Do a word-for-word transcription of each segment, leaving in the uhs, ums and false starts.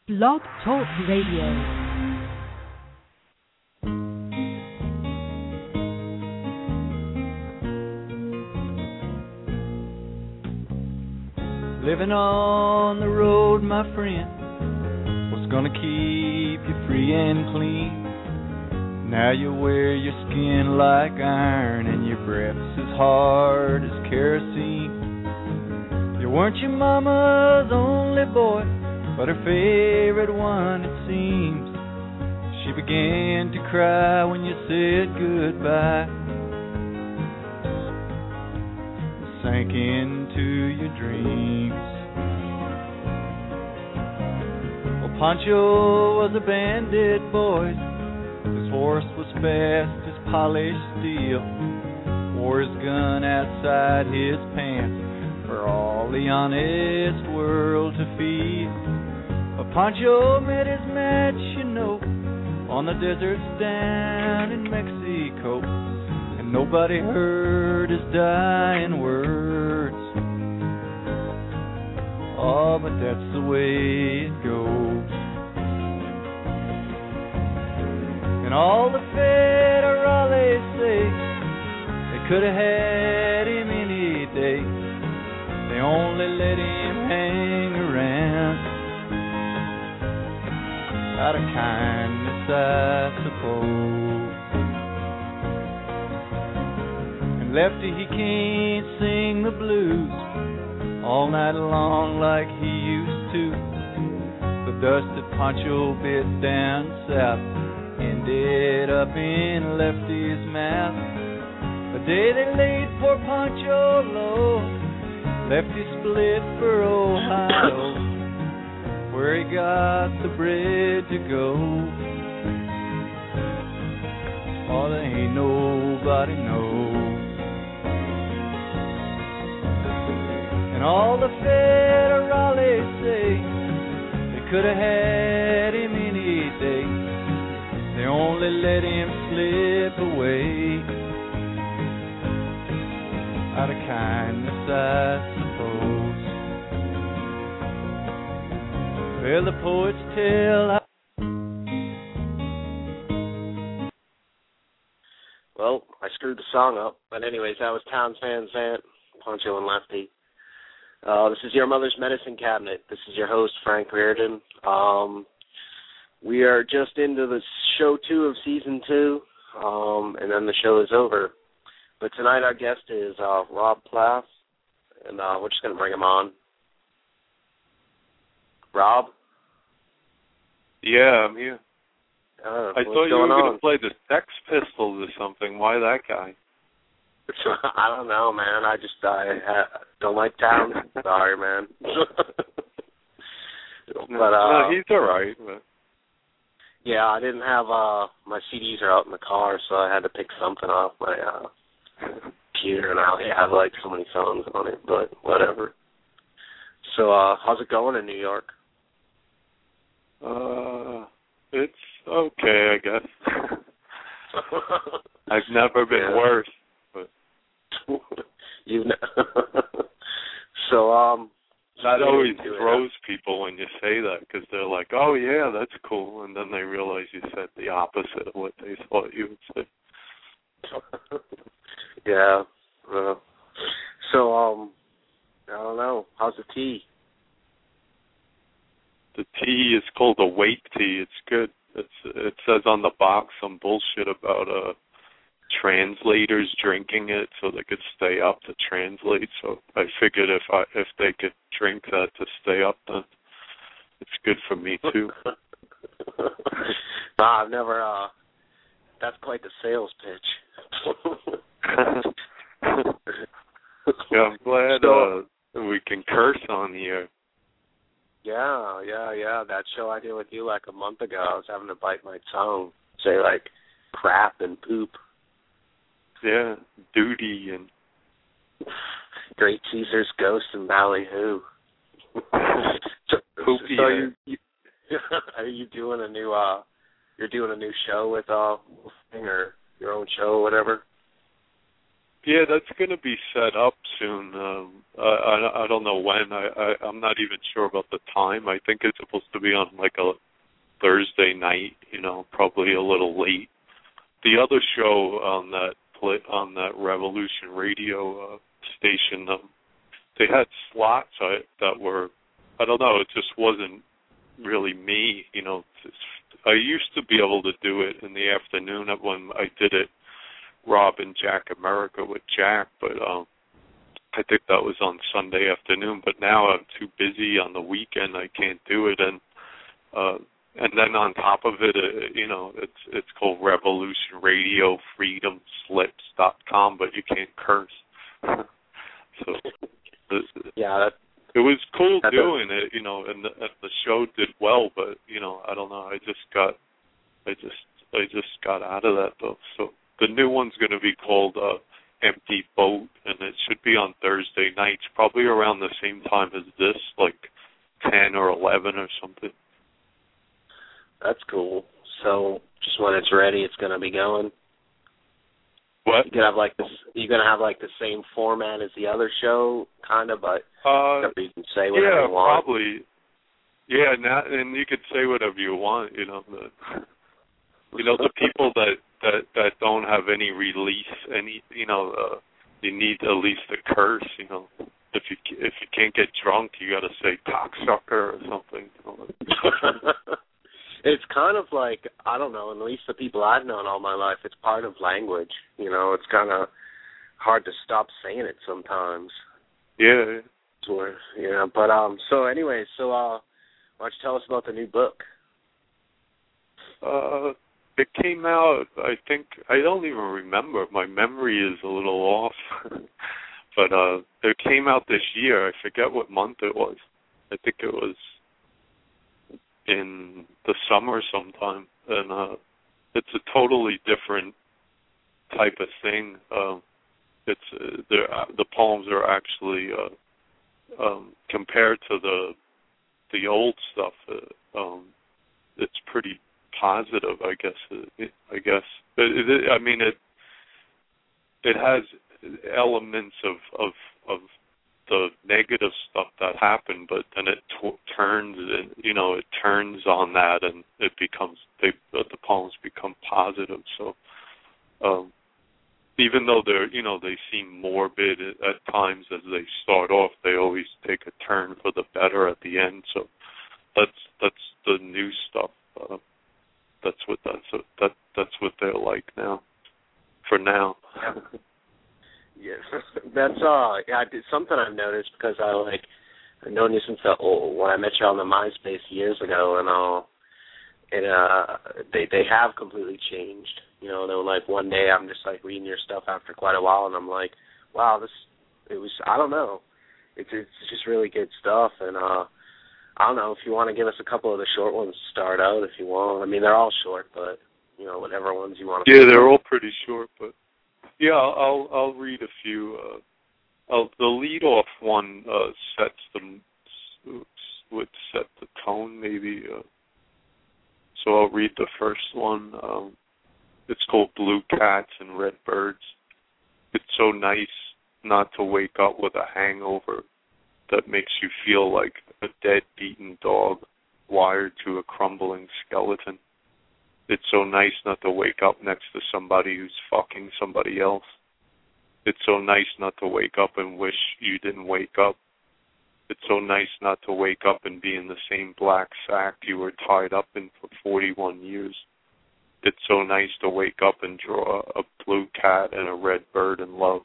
Blog Talk Radio. Living on the road, my friend, what's gonna keep you free and clean? Now you wear your skin like iron and your breath's as hard as kerosene. You weren't your mama's only boy, but her favorite one, it seems. She began to cry when you said goodbye, sank into your dreams. Well, Pancho was a bandit, boys. His horse was fast as polished steel. Wore his gun outside his pants for all the honest world to feel. But Pancho met his match, you know, on the deserts down in Mexico, and nobody heard his dying words. Oh, but that's the way it goes. And all the federales say they could have had him any day. They only let him hang around out of kindness, I suppose. And Lefty, he can't sing the blues all night long like he used to. The dust that Pancho bit down south ended up in Lefty's mouth. The day they laid poor Pancho low, Lefty split for Ohio, where he got the bread to go. Oh, there ain't nobody knows. And all the federales say they could have had him any day. They only let him slip away out of kindness, I suppose. Well, the poets tell how. Well, I screwed the song up. But anyways, that was Towns Van Zant, Pancho and Lefty. Uh, this is Your Mother's Medicine Cabinet. This is your host, Frank Reardon. Um, we are just into the show two of season two, um, and then the show is over. But tonight our guest is uh, Rob Plath, and uh, we're just going to bring him on. Rob? Yeah, I'm here. Uh, I thought you were going to play the Sex Pistols or something. Why that guy? I don't know, man. I just I ha- don't like Towns. Sorry, man. but no, uh, no, he's all right. But... Yeah, I didn't have uh, my C Ds are out in the car, so I had to pick something off my uh, computer, and I only have like so many songs on it. But whatever. So, uh, how's it going in New York? Uh, it's okay, I guess. I've never been yeah. worse. You've ne- so um that always throws people when you say that, because they're like, oh yeah, that's cool, and then they realize you said the opposite of what they thought you would say. yeah uh, so um I don't know, how's the tea? The tea is called a weight tea. It's good. It's it says on the box some bullshit about uh translators drinking it so they could stay up to translate. So I figured if I if they could drink that to stay up, then it's good for me too. nah, I've never. Uh, that's quite the sales pitch. yeah, I'm glad so, uh, we can curse on here. Yeah, yeah, yeah. That show I did with you like a month ago, I was having to bite my tongue, say like crap and poop. Yeah, duty and Great Caesar's Ghost and Ballyhoo. so, Poopy. So you, you are you doing a new uh you're doing a new show with uh thing or your own show or whatever? Yeah, that's going to be set up soon. Um, I, I I don't know when. I, I I'm not even sure about the time. I think it's supposed to be on like a Thursday night. You know, probably a little late. The other show on that play, on that Revolution Radio uh, station, um, they had slots I, that were, I don't know. It just wasn't really me. You know, I used to be able to do it in the afternoon when I did it. Rob and Jack America with Jack, but um, I think that was on Sunday afternoon. But now I'm too busy on the weekend; I can't do it. And uh, and then on top of it, uh, you know, it's it's called Revolution Radio Freedom Slips dot com, but you can't curse. So the, yeah, that, it was cool that doing does. it, you know, and the, and the show did well. But you know, I don't know. I just got, I just I just got out of that though. So. The new one's going to be called uh, Empty Boat, and it should be on Thursday nights, probably around the same time as this, like ten or eleven or something. That's cool. So just when it's ready, it's going to be going. What? You gonna have like this? You gonna have like the same format as the other show, kind of, but uh, you can say whatever yeah, you want. probably. Yeah, now, and you could say whatever you want. You know, the, you know the people that. That that don't have any release, any you know, uh, you need at least a curse. You know, if you if you can't get drunk, you got to say cocksucker or something. You know? It's kind of like, I don't know. At least the people I've known all my life, it's part of language. You know, it's kind of hard to stop saying it sometimes. Yeah. So, yeah, but um. So anyway, so uh, why don't you tell us about the new book? Uh. It came out, I think, I don't even remember. My memory is a little off. But uh, it came out this year. I forget what month it was. I think it was in the summer sometime. And uh, it's a totally different type of thing. Uh, it's uh, the poems are actually, uh, um, compared to the the old stuff, uh, um, it's pretty positive, I guess. I guess. It, it, I mean, it it has elements of, of of the negative stuff that happened, but then it t- turns, and you know, it turns on that, and it becomes they the poems become positive. So, um, even though they're you know they seem morbid at times as they start off, they always take a turn for the better at the end. So, that's that's the new stuff. Uh, That's what that's that that's what they're like now. For now. Yeah, that's uh, yeah, it's something I've noticed because I like I've known you since the old, when I met you on the MySpace years ago, and all. And uh, they they have completely changed. You know, they were like one day I'm just like reading your stuff after quite a while, and I'm like, wow, this it was I don't know, it's it's just really good stuff, and uh. I don't know if you want to give us a couple of the short ones to start out, if you want. I mean, they're all short, but you know, whatever ones you want to. Yeah, they're all pretty short, but yeah, I'll I'll read a few. Uh, I'll, the lead off one uh, sets the would set the tone, maybe. Uh, so I'll read the first one. Um, it's called Blue Cats and Red Birds. It's so nice not to wake up with a hangover that makes you feel like a dead, beaten dog wired to a crumbling skeleton. It's so nice not to wake up next to somebody who's fucking somebody else. It's so nice not to wake up and wish you didn't wake up. It's so nice not to wake up and be in the same black sack you were tied up in for forty-one years. It's so nice to wake up and draw a blue cat and a red bird in love.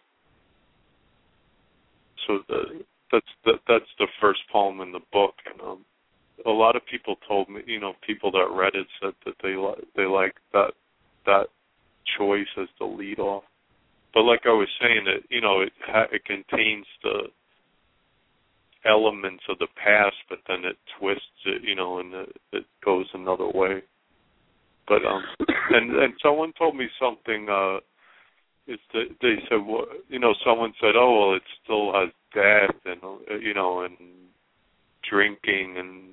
So the, that's the, that's the first poem in the book. And, um, a lot of people told me, you know, people that read it said that they li- they like that that choice as the lead off. But like I was saying, it you know it ha- it contains the elements of the past, but then it twists it, you know, and it, it goes another way. But um, and and someone told me something. Uh, is that they said, well, you know, someone said, oh well, it still has death and uh, you know, and drinking and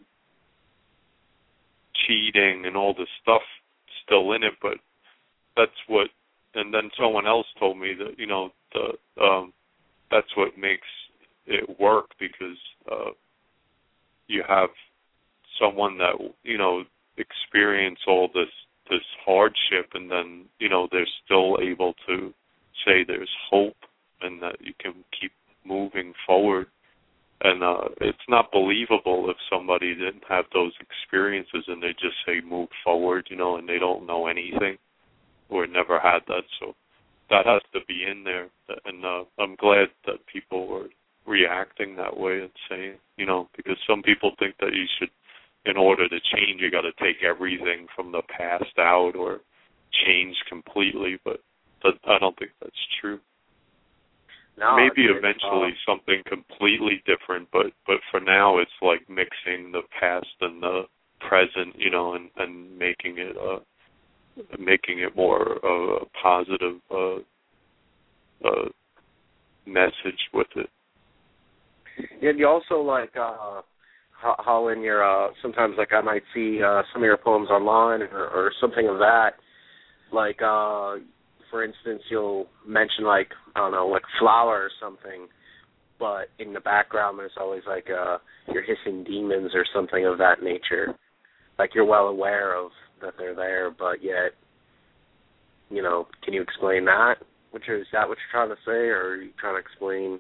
cheating and all this stuff still in it, but that's what. And then someone else told me that, you know, the um, that's what makes it work, because uh, you have someone that, you know, experience all this this hardship, and then, you know, they're still able to say there's hope and that you can keep moving forward. And uh, it's not believable if somebody didn't have those experiences and they just say move forward, you know, and they don't know anything or never had that. So that has to be in there. And uh, I'm glad that people were reacting that way and saying, you know, because some people think that you should, in order to change, you got to take everything from the past out or change completely. But that, I don't think that's true. No, Maybe it's, eventually uh, something completely different, but but for now it's like mixing the past and the present, you know, and, and making it uh making it more uh, a positive uh, uh, message with it. Yeah, you also like uh, how, how in your uh, sometimes like I might see uh, some of your poems online or, or something of that, like. Uh, For instance, you'll mention like, I don't know, like flower or something, but in the background there's always like uh, you're hissing demons or something of that nature. Like you're well aware of that they're there, but yet, you know, can you explain that? Which is that what you're trying to say, or are you trying to explain?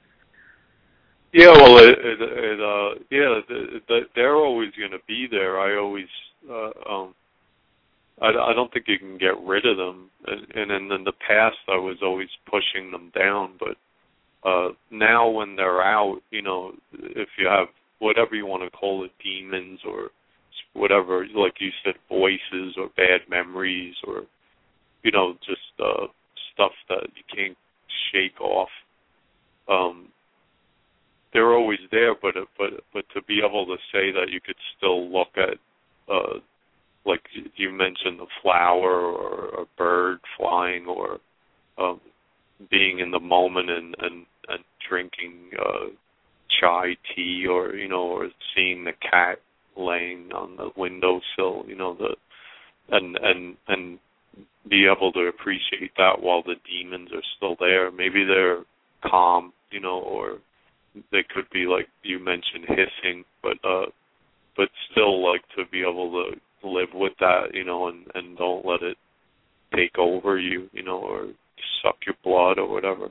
Yeah, well, it, it, it, uh, yeah, the, the, they're always going to be there. I always. Uh, um, I, I don't think you can get rid of them. And, and in, in the past, I was always pushing them down. But uh, now when they're out, you know, if you have whatever you want to call it, demons or whatever, like you said, voices or bad memories or, you know, just uh, stuff that you can't shake off, um, they're always there. But but but to be able to say that you could still look at, uh, like you mentioned, the flower or a bird flying or um, being in the moment and, and, and drinking uh, chai tea or, you know, or seeing the cat laying on the windowsill, you know, the and and and be able to appreciate that while the demons are still there. Maybe they're calm, you know, or they could be, like you mentioned, hissing, but uh, but still, like, to be able to live with that, you know, and, and don't let it take over you, you know, or suck your blood or whatever.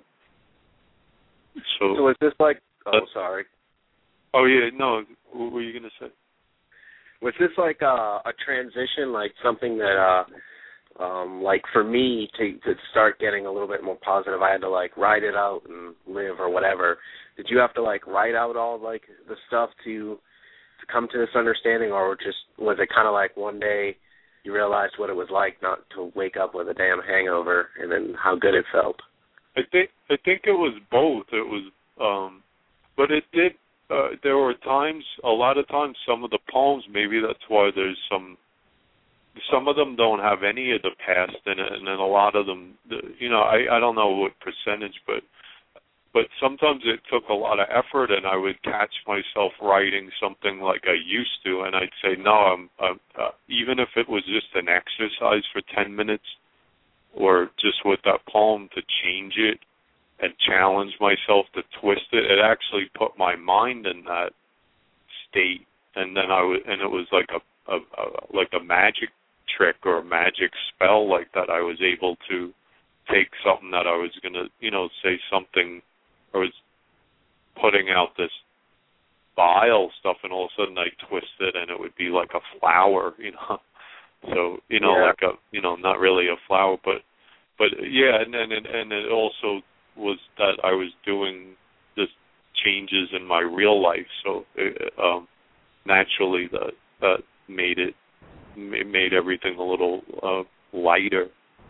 So, So is this like, oh, uh, sorry. Oh, yeah, no, what were you going to say? Was this like a, a transition, like something that, uh, um, like for me to, to start getting a little bit more positive, I had to like write it out and live or whatever. Did you have to like write out all like the stuff to to come to this understanding, or just was it kind of like one day you realized what it was like not to wake up with a damn hangover and then how good it felt? I think I think it was both. It was, um, but it did. Uh, there were times, a lot of times, some of the poems. Maybe that's why there's some. Some of them don't have any of the past in it, and then a lot of them, you know, I I don't know what percentage, but. But sometimes it took a lot of effort, and I would catch myself writing something like I used to, and I'd say, no, I'm, I'm uh, even if it was just an exercise for ten minutes, or just with that poem to change it and challenge myself to twist it, it actually put my mind in that state, and then I would, and it was like a, a, a like a magic trick or a magic spell like that. I was able to take something that I was gonna, you know, say something. I was putting out this bile stuff, and all of a sudden I twist it, and it would be like a flower, you know. So, you know, yeah. like a, you know, not really a flower, but, but yeah, and and and it also was that I was doing this changes in my real life, so it, um, naturally that that made it made everything a little uh, lighter.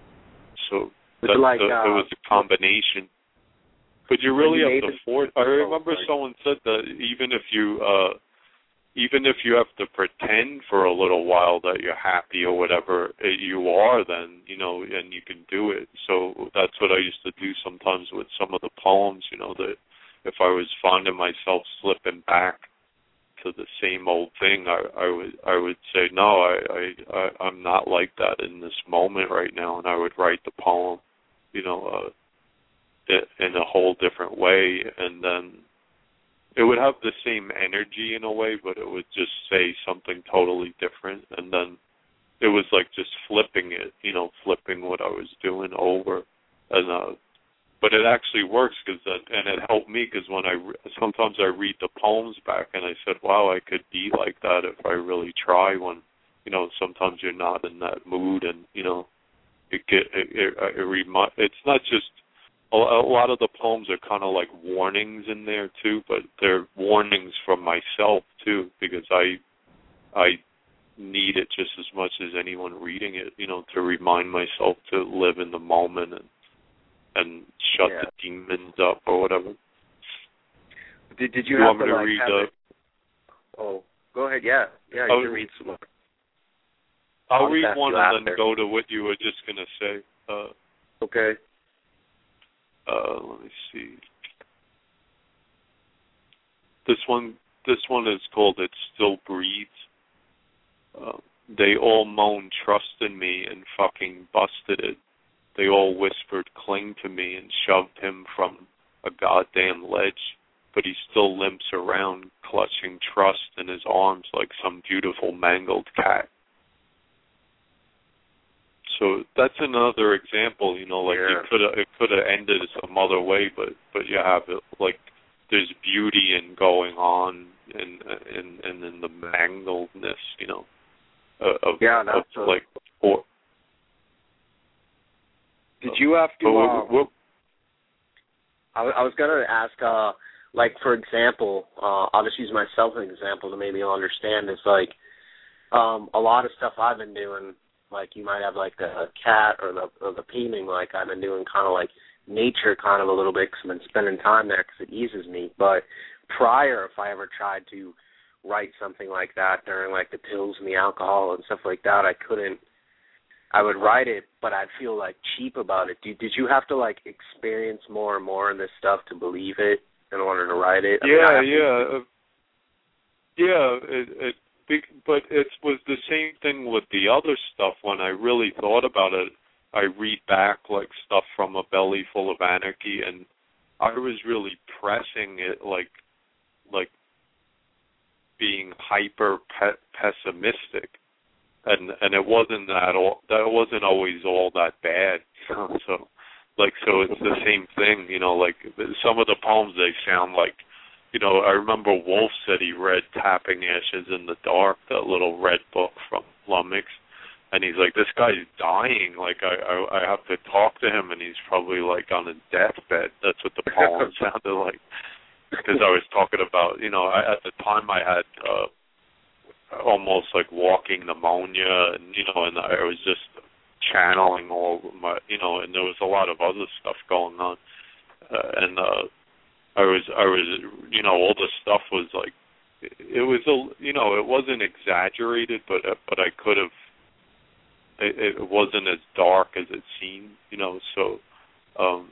So that, like, the, uh, it was a combination. But you really you have to force. I remember oh, someone said that even if you, uh, even if you have to pretend for a little while that you're happy or whatever, you are then, you know, and you can do it. So that's what I used to do sometimes with some of the poems, you know, that if I was finding myself slipping back to the same old thing, I, I would I would say, no, I, I, I, I'm not like that in this moment right now, and I would write the poem, you know, uh, it in a whole different way, and then it would have the same energy in a way, but it would just say something totally different, and then it was like just flipping it, you know, flipping what I was doing over, and uh, but it actually works, cause that, and it helped me, because when I re- sometimes I read the poems back, and I said, wow, I could be like that if I really try. When, you know, sometimes you're not in that mood, and you know, it get it it, it remi- it's not just a, a lot of the poems are kind of like warnings in there too, but they're warnings from myself too, because I I need it just as much as anyone reading it, you know, to remind myself to live in the moment and and shut yeah. the demons up or whatever. Did Did you, you have want me to, to like, read? have Uh, it? Oh, go ahead. Yeah, yeah. You I'll, can read some more. I'll, I'll read one and after. then go to what you were just gonna say. Uh, okay. Uh, let me see. This one, this one is called "It Still Breathes." Uh, they all moaned, "Trust in me," and fucking busted it. They all whispered, "Cling to me," and shoved him from a goddamn ledge. But he still limps around, clutching trust in his arms like some beautiful mangled cat. So that's another example, you know, like yeah. you could have, it could have ended some other way, but but you have it like there's beauty in going on and and and in the mangledness, you know, of, yeah, of, that's of a, like. Or, did you have to? what, Uh, what, I, I was gonna ask, uh, like for example, uh, I'll just use myself as an example to maybe you'll understand. It's like um, a lot of stuff I've been doing. Like you might have like the cat or the or the painting. Like I've been doing kind of like nature, kind of a little bit because I've been spending time there because it eases me. But prior, if I ever tried to write something like that during like the pills and the alcohol and stuff like that, I couldn't. I would write it, but I'd feel like cheap about it. Did, did you have to like experience more and more in this stuff to believe it in order to write it? I yeah, mean, yeah, uh, yeah. It, it, but it was the same thing with the other stuff. When I really thought about it, I read back like stuff from A Belly Full of Anarchy, and I was really pressing it, like, like being hyper pe- pessimistic. And and it wasn't that all. That wasn't always all that bad. So, so, like, so it's the same thing, you know. Like some of the poems, they sound like, you know. I remember Wolf said he read "Tapping Ashes in the Dark," that little red book from Lumix, and he's like, this guy's dying. Like I, I, I have to talk to him, and he's probably like on a deathbed. That's what the poem sounded like. Because I was talking about, you know, I, at the time I had. Uh, almost like walking pneumonia, and you know, and I was just channeling all my, you know, and there was a lot of other stuff going on, uh, and uh, I was, I was, you know, all the stuff was like, it, it was a, you know, it wasn't exaggerated, but but I could have, it, it wasn't as dark as it seemed, you know, so, um,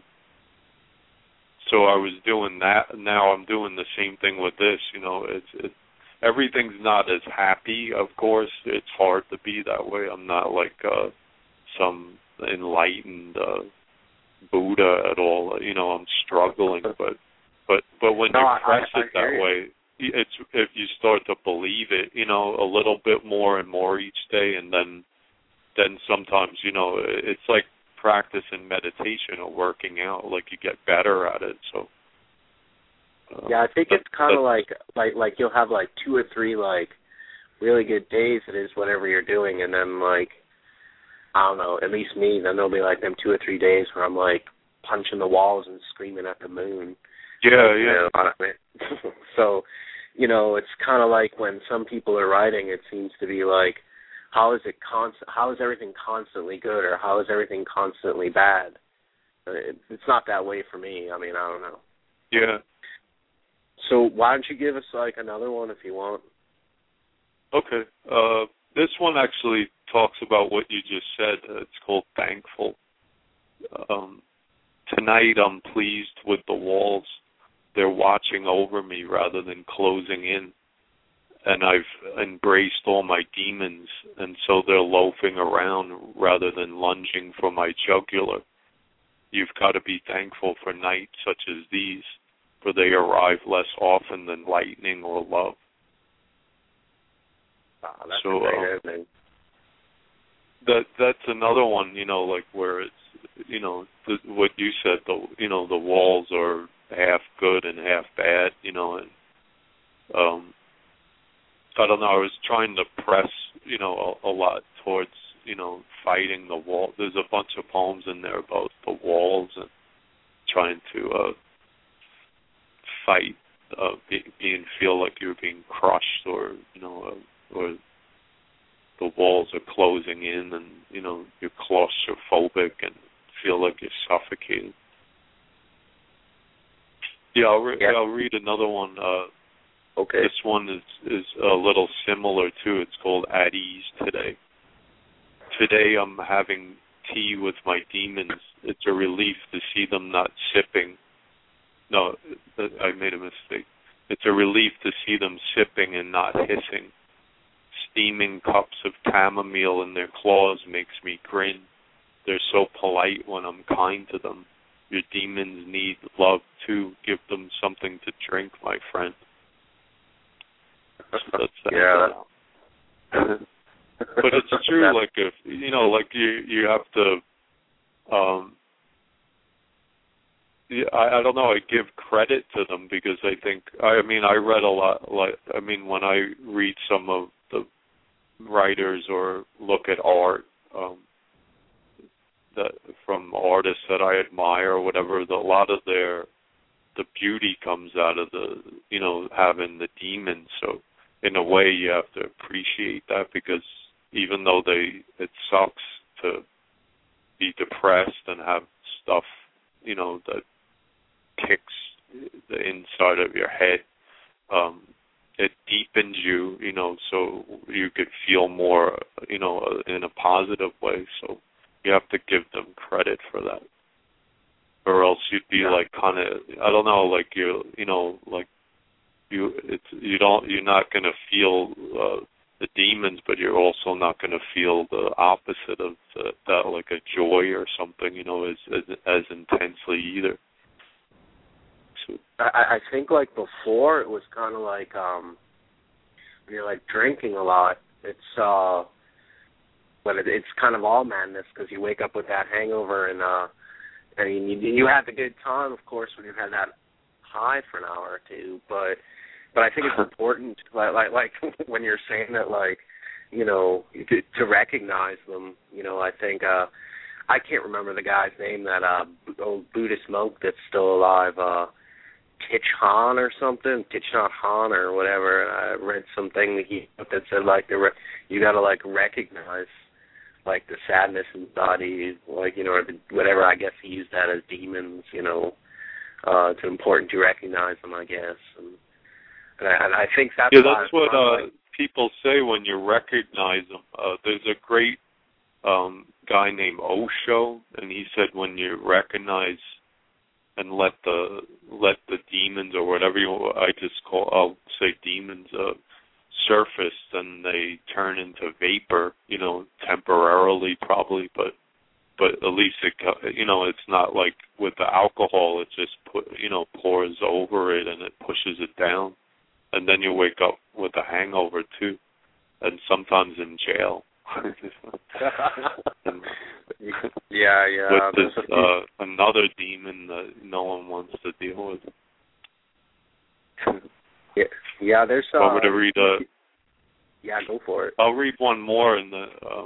so I was doing that. Now I'm doing the same thing with this, you know, it's it's. Everything's not as happy, of course. It's hard to be that way. I'm not like uh, some enlightened uh, Buddha at all. You know, I'm struggling, but but but when no, you I, press I, it I that way, it's if you start to believe it, you know, a little bit more and more each day, and then then sometimes, you know, it's like practicing meditation or working out. Like you get better at it. So. Yeah, I think it's kind of like like like you'll have like two or three like really good days. It is whatever you're doing, and then like I don't know. At least me, then there'll be like them two or three days where I'm like punching the walls and screaming at the moon. Yeah, like, yeah. You know, so you know, it's kind of like when some people are writing. It seems to be like, how is it constant? How is everything constantly good, or how is everything constantly bad? It, it's not that way for me. I mean, I don't know. Yeah. So why don't you give us like another one if you want? Okay. Uh, this one actually talks about what you just said. Uh, it's called Thankful. Um, tonight I'm pleased with the walls. They're watching over me rather than closing in. And I've embraced all my demons, and so they're loafing around rather than lunging for my jugular. you've got to be thankful for nights such as these, for they arrive less often than lightning or love. Wow, that's so, a great um, opening. That that's another one, you know, like where it's, you know, the, what you said, the you know, the walls are half good and half bad, you know, and um, I don't know. I was trying to press, you know, a, a lot towards, you know, fighting the wall. There's a bunch of poems in there about the walls and trying to uh, fight, uh, be, being feel like you're being crushed, or you know, uh, or the walls are closing in, and you know you're claustrophobic and feel like you're suffocating. Yeah, I'll, re- yeah. I'll read another one. Uh, okay. This one is is a little similar too. It's called At Ease Today. Today I'm having tea with my demons. It's a relief to see them not sipping. No, I made a mistake. It's a relief to see them sipping and not hissing. Steaming cups of chamomile in their claws makes me grin. They're so polite when I'm kind to them. Your demons need love too. Give them something to drink, my friend. So that's that. Yeah. But it's true. Like if you know, like you, you have to. Um, yeah, I, I don't know. I give credit to them because I think. I mean, I read a lot. Like I mean, when I read some of the writers or look at art um, that from artists that I admire or whatever, the, a lot of their the beauty comes out of the you know having the demons. So in a way, you have to appreciate that because even though they it sucks to be depressed and have stuff you know that kicks the inside of your head. Um, it deepens you, you know, so you could feel more, you know, in a positive way. So you have to give them credit for that, or else you'd be yeah. like kind of, I don't know, like you, you know, like you, it's you don't, you're not gonna feel uh, the demons, but you're also not gonna feel the opposite of the, that, like a joy or something, you know, as as, as intensely either. I, I think like before it was kind of like um, when you're like drinking a lot. It's uh, but it, it's kind of all madness because you wake up with that hangover and uh, and you you have a good time, of course, when you had that high for an hour or two. But but I think it's important, like like like when you're saying that, like you know, to, to recognize them. You know, I think uh, I can't remember the guy's name, that uh, old Buddhist monk that's still alive. Uh, Thich Han or something, Thich Nhat Han or whatever. I read something that he that said like the re- you got to like recognize like the sadness inside you, like you know, or the, whatever. I guess he used that as demons. You know, uh, it's important to recognize them, I guess. And, and, I, and I think that's yeah, that's what uh, like, people say when you recognize them. Uh, there's a great um, guy named Osho, and he said when you recognize and let the let the demons or whatever you I just call I'll say demons uh, surface, then they turn into vapor, you know, temporarily probably, but but at least it you know it's not like with the alcohol, it just put you know pours over it and it pushes it down, and then you wake up with a hangover too, and sometimes in jail. yeah, yeah. With this uh, another demon that no one wants to deal with. yeah, yeah. There's. Uh, Want me to read? Uh, yeah, go for it. I'll read one more in the. Uh,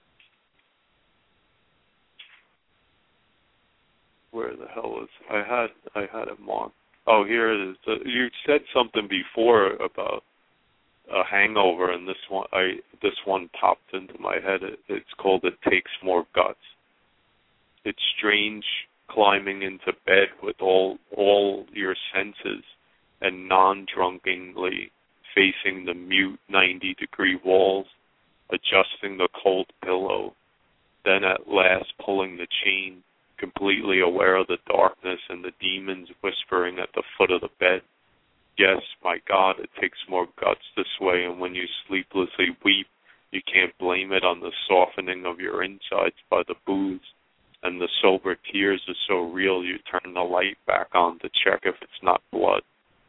where the hell is? I had I had it marked. Oh, here it is. Uh, you said something before about a hangover, and this one I this one popped into my head. It, it's called "It Takes More Guts." It's strange climbing into bed with all all your senses and non-drunkenly facing the mute ninety-degree walls, adjusting the cold pillow, then at last pulling the chain, completely aware of the darkness and the demons whispering at the foot of the bed. Yes, my God, it takes more guts this way, and when you sleeplessly weep, you can't blame it on the softening of your insides by the booze. and the sober tears are so real, you turn the light back on to check if it's not blood.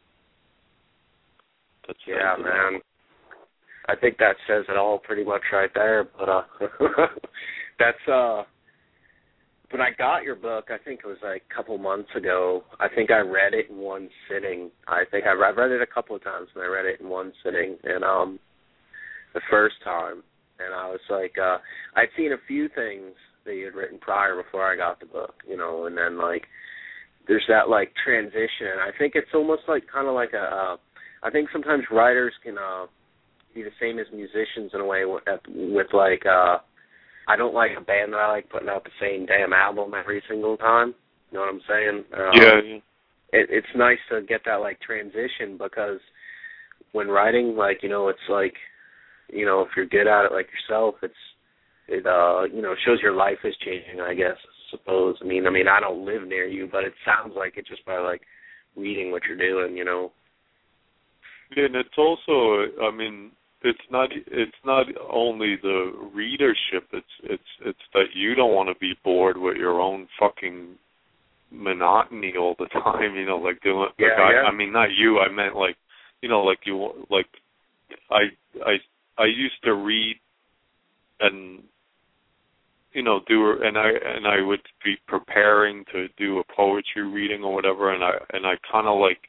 That's yeah, man. I think that says it all pretty much right there. But uh, that's uh, when I got your book, I think it was like a couple months ago. I think I read it in one sitting. I think I I've read it a couple of times, and I read it in one sitting. And um, the first time, and I was like, uh, I'd seen a few things that you had written prior before I got the book, you know, and then like there's that like transition. I think it's almost like kind of like a. Uh, I think sometimes writers can uh, be the same as musicians in a way with, with like, uh, I don't like a band that I like putting out the same damn album every single time. You know what I'm saying? Uh, yeah. It, it's nice to get that like transition because when writing, like, you know, it's like, you know, if you're good at it like yourself, it's, it, uh, you know, shows your life is changing, I guess, I suppose. I mean, I mean, I don't live near you, but it sounds like it just by like reading what you're doing, you know. And it's also, I mean, it's not it's not only the readership. It's it's it's that you don't want to be bored with your own fucking monotony all the time. You know, like doing. Like yeah, I, yeah. I mean, not you. I meant like, you know, like you like. I I I used to read and you know do and I and I would be preparing to do a poetry reading or whatever, and I and I kind of like.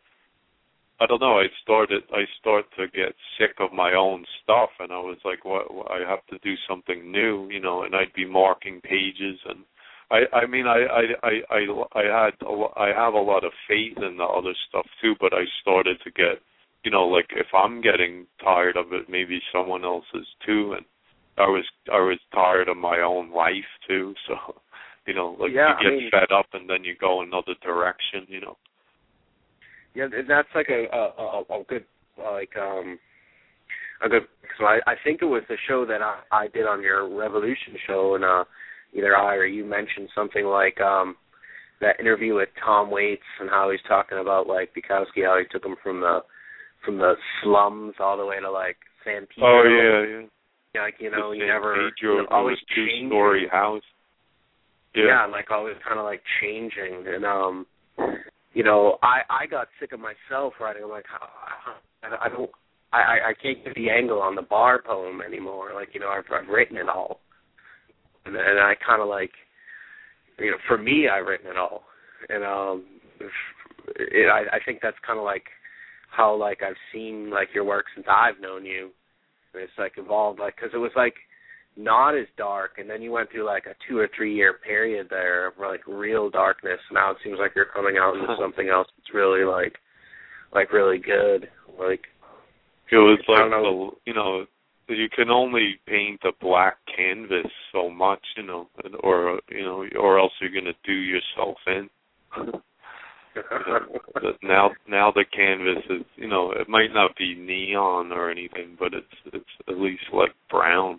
I don't know. I started. I start to get sick of my own stuff, and I was like, "What? I have to do something new," you know. And I'd be marking pages, and I. I mean, I. I. I. I, I had. A, I have a lot of faith in the other stuff too, but I started to get, you know, like if I'm getting tired of it, maybe someone else is too. And I was. I was tired of my own life too. So, you know, like yeah, you get I mean, fed up, and then you go another direction, you know. Yeah, that's like a a, a, a good like um a good. So I, I think it was the show that I, I did on your Revolution show, and uh, either I or you mentioned something like um that interview with Tom Waits and how he's talking about like Bukowski, how he took him from the from the slums all the way to like San Pedro. Oh yeah, yeah. Like you know, the you never Pedro, you know, always a two-story house. Yeah. yeah, like always kind of like changing and um. You know, I, I got sick of myself writing. I'm like, I, I don't, I, I can't get the angle on the bar poem anymore. Like, you know, I've, I've written it all, and, and I kind of like, you know, for me, I've written it all, and um, it, I, I think that's kind of like how like I've seen like your work since I've known you, and it's like evolved, like because it was like not as dark, and then you went through like a two or three year period there of like real darkness. Now it seems like you're coming out into something else that's really like, like really good. Like it was like the, you know, you can only paint a black canvas so much, you know, or you know, or else you're gonna do yourself in. You know, now, now the canvas is, you know, it might not be neon or anything, but it's it's at least like brown.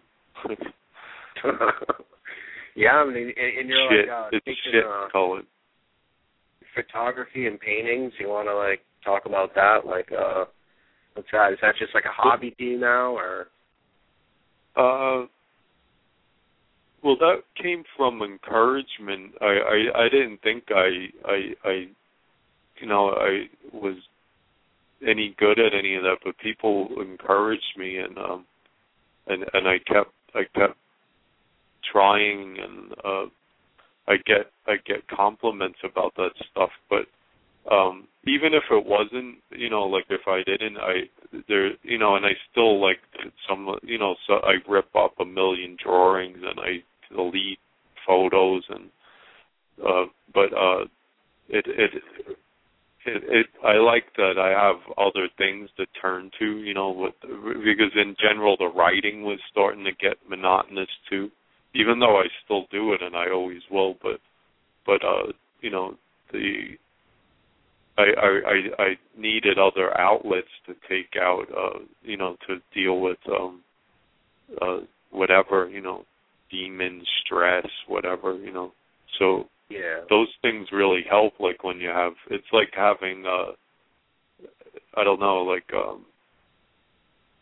Yeah, I mean, and, and you're shit, like uh, it's thinking, shit uh, colored. Photography and paintings. You want to like talk about that? Like, uh, what's that? Is that just like a hobby to you now, or? Uh, well, that came from encouragement. I, I, I didn't think I, I, I, you know, I was any good at any of that, but people encouraged me, and um, and and I kept. I kept trying, and uh, I get I get compliments about that stuff. But um, even if it wasn't, you know, like if I didn't, I there, you know, and I still like some, you know, so I rip up a million drawings and I delete photos, and uh, but uh, it it. It, it, I like that I have other things to turn to, you know, with, because in general the writing was starting to get monotonous too, even though I still do it and I always will, but, but uh, you know, the I, I, I, I needed other outlets to take out, uh, you know, to deal with um, uh, whatever, you know, demons, stress, whatever, you know, so. Yeah. Those things really help, like when you have, it's like having, uh, I don't know, like, um,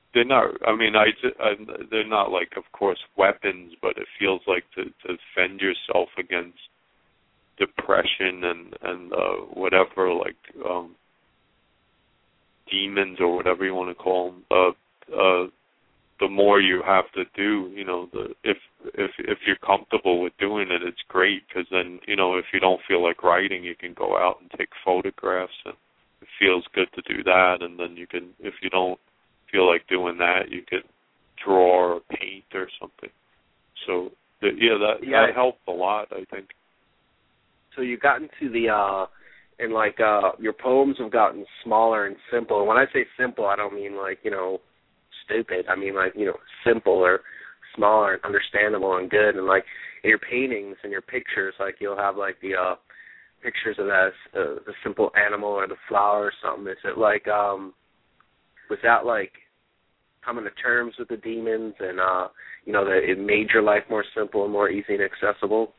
they're not. I mean, I, I they're not like, of course, weapons, but it feels like to, to defend yourself against depression and and uh, whatever, like um, demons or whatever you want to call them. Uh, uh, the more you have to do, you know, the if if if you're comfortable with doing it, it's great, because then, you know, if you don't feel like writing, you can go out and take photographs, and it feels good to do that. And then you can, if you don't feel like doing that, you could draw or paint or something. So the, yeah, that yeah. that helped a lot, I think. So you got into the uh and like uh your poems have gotten smaller and simple. And when I say simple, I don't mean like, you know, stupid. I mean like, you know, simple or smaller and understandable and good. And like in your paintings and your pictures, like you'll have like the uh pictures of that uh, the simple animal or the flower or something. Is it like um was that like coming to terms with the demons and uh you know, that it made your life more simple and more easy and accessible?